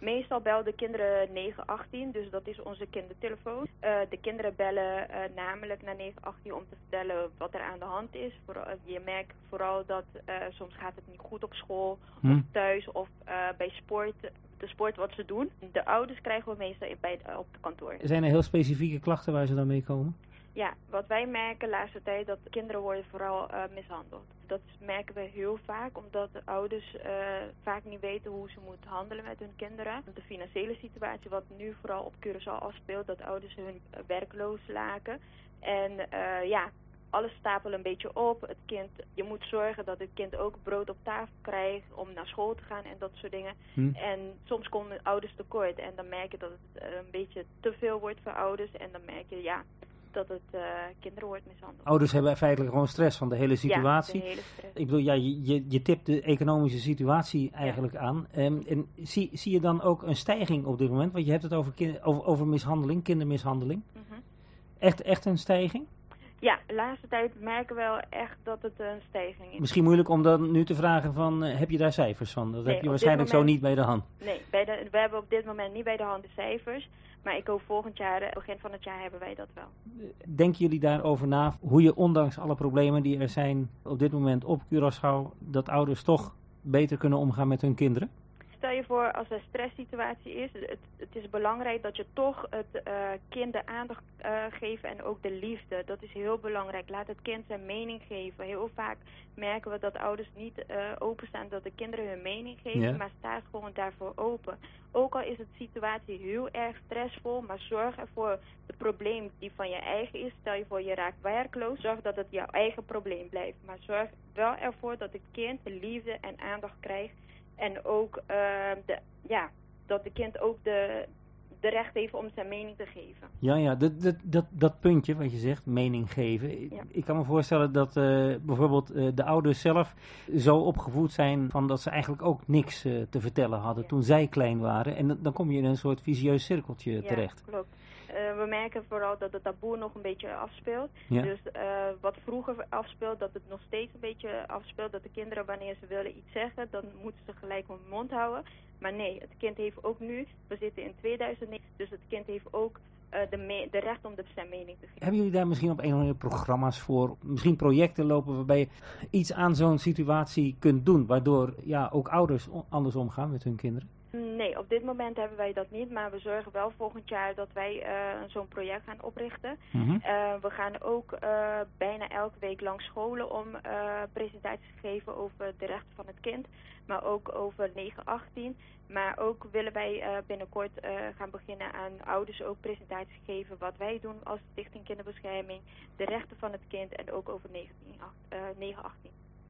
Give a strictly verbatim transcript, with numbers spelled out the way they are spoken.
Meestal bellen de kinderen negen achttien, dus dat is onze kindertelefoon. Uh, de kinderen bellen uh, namelijk naar negen achttien om te vertellen wat er aan de hand is. Vooral, je merkt vooral dat uh, soms gaat het niet goed op school hm. of thuis of uh, bij sport, de sport wat ze doen. De ouders krijgen we meestal bij, uh, op het kantoor. Zijn er heel specifieke klachten waar ze dan mee komen? Ja, wat wij merken de laatste tijd dat kinderen worden vooral uh, mishandeld. Dat merken we heel vaak omdat de ouders uh, vaak niet weten hoe ze moeten handelen met hun kinderen. De financiële situatie wat nu vooral op Curaçao afspeelt, dat ouders hun uh, werkloos laken. En uh, ja, alles stapelt een beetje op. Het kind, je moet zorgen dat het kind ook brood op tafel krijgt om naar school te gaan en dat soort dingen. Hm. En soms komen ouders tekort en dan merk je dat het uh, een beetje te veel wordt voor ouders. En dan merk je, ja, dat het uh, kinderen wordt mishandeld. Ouders hebben feitelijk gewoon stress van de hele situatie. Ja, de hele stress. Ik bedoel, ja, je, je, je tipt de economische situatie eigenlijk ja. aan. Um, en zie, zie je dan ook een stijging op dit moment? Want je hebt het over, kind, over, over mishandeling, kindermishandeling. Mm-hmm. Echt, echt een stijging? Ja, de laatste tijd merken we wel echt dat het een stijging is. Misschien moeilijk om dan nu te vragen van, uh, heb je daar cijfers van? Dat nee, heb je waarschijnlijk moment, zo niet bij de hand. Nee, bij de, we hebben op dit moment niet bij de hand de cijfers. Maar ik hoop volgend jaar, begin van het jaar, hebben wij dat wel. Denken jullie daarover na, hoe je ondanks alle problemen die er zijn op dit moment op Curaçao, dat ouders toch beter kunnen omgaan met hun kinderen? Stel je voor, als er een stresssituatie is, het, het is belangrijk dat je toch het uh, kind de aandacht uh, geeft en ook de liefde. Dat is heel belangrijk. Laat het kind zijn mening geven. Heel vaak merken we dat ouders niet uh, openstaan dat de kinderen hun mening geven, ja. maar staan gewoon daarvoor open. Ook al is de situatie heel erg stressvol, maar zorg ervoor het probleem die van je eigen is. Stel je voor je raakt werkloos, zorg dat het jouw eigen probleem blijft. Maar zorg wel ervoor dat het kind de liefde en aandacht krijgt. En ook uh, de, ja, dat de kind ook de, de recht heeft om zijn mening te geven. Ja, ja, dat, dat, dat, dat puntje wat je zegt, mening geven. Ja. Ik kan me voorstellen dat uh, bijvoorbeeld uh, de ouders zelf zo opgevoed zijn van dat ze eigenlijk ook niks uh, te vertellen hadden ja. toen zij klein waren. En dan kom je in een soort vicieus cirkeltje ja, terecht. Klopt. Uh, we merken vooral dat het taboe nog een beetje afspeelt. Ja. Dus uh, wat vroeger afspeelt, dat het nog steeds een beetje afspeelt. Dat de kinderen, wanneer ze willen iets zeggen, dan moeten ze gelijk hun mond houden. Maar nee, het kind heeft ook nu, we zitten in tweeduizend negen, dus het kind heeft ook uh, de, me- de recht om de zijn mening te geven. Hebben jullie daar misschien op een of andere programma's voor, misschien projecten lopen waarbij je iets aan zo'n situatie kunt doen, waardoor ja, ook ouders anders omgaan met hun kinderen? Nee, op dit moment hebben wij dat niet, maar we zorgen wel volgend jaar dat wij uh, zo'n project gaan oprichten. Mm-hmm. Uh, we gaan ook uh, bijna elke week langs scholen om uh, presentaties te geven over de rechten van het kind, maar ook over negen achttien. Maar ook willen wij uh, binnenkort uh, gaan beginnen aan ouders ook presentaties geven wat wij doen als Stichting Kinderbescherming, de rechten van het kind en ook over negen achttien.